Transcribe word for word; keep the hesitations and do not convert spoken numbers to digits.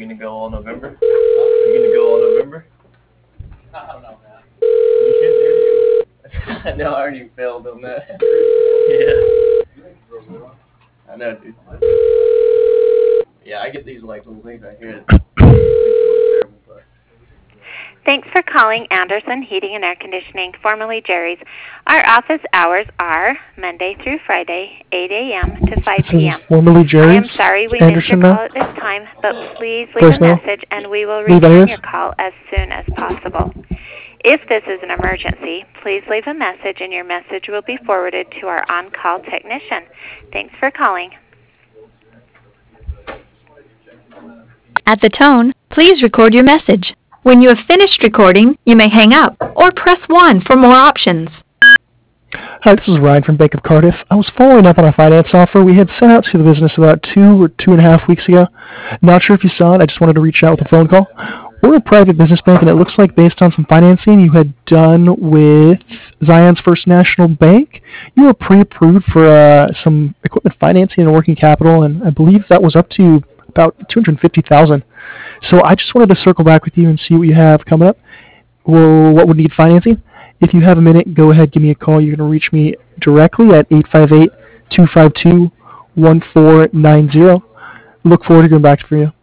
gonna go all November? You gonna go all November? I don't know, man. You can't do it. I know, I already failed on that. Yeah. I know, dude. Yeah, I get these like little things right here. Thanks for calling Anderson Heating and Air Conditioning, formerly Jerry's. Our office hours are Monday through Friday, eight a.m. to five p.m. Formerly Jerry's. I am sorry we Anderson missed your now. call at this time, but please leave Voicemail. a message and we will Leave return anyways. your call as soon as possible. If this is an emergency, please leave a message and your message will be forwarded to our on-call technician. Thanks for calling. At the tone, please record your message. When you have finished recording, you may hang up or press one for more options. Hi, this is Ryan from Bank of Cardiff. I was following up on a finance offer we had sent out to the business about two or two and a half weeks ago. Not sure if you saw it. I just wanted to reach out with a phone call. We're a private business bank, and it looks like based on some financing you had done with Zion's First National Bank, you were pre-approved for uh, some equipment financing and working capital, and I believe that was up to about two hundred fifty thousand dollars. So I just wanted to circle back with you and see what you have coming up, or what would need financing. If you have a minute, go ahead, give me a call. You can reach me directly at eight five eight, two five two, one four nine zero. Look forward to getting back to you.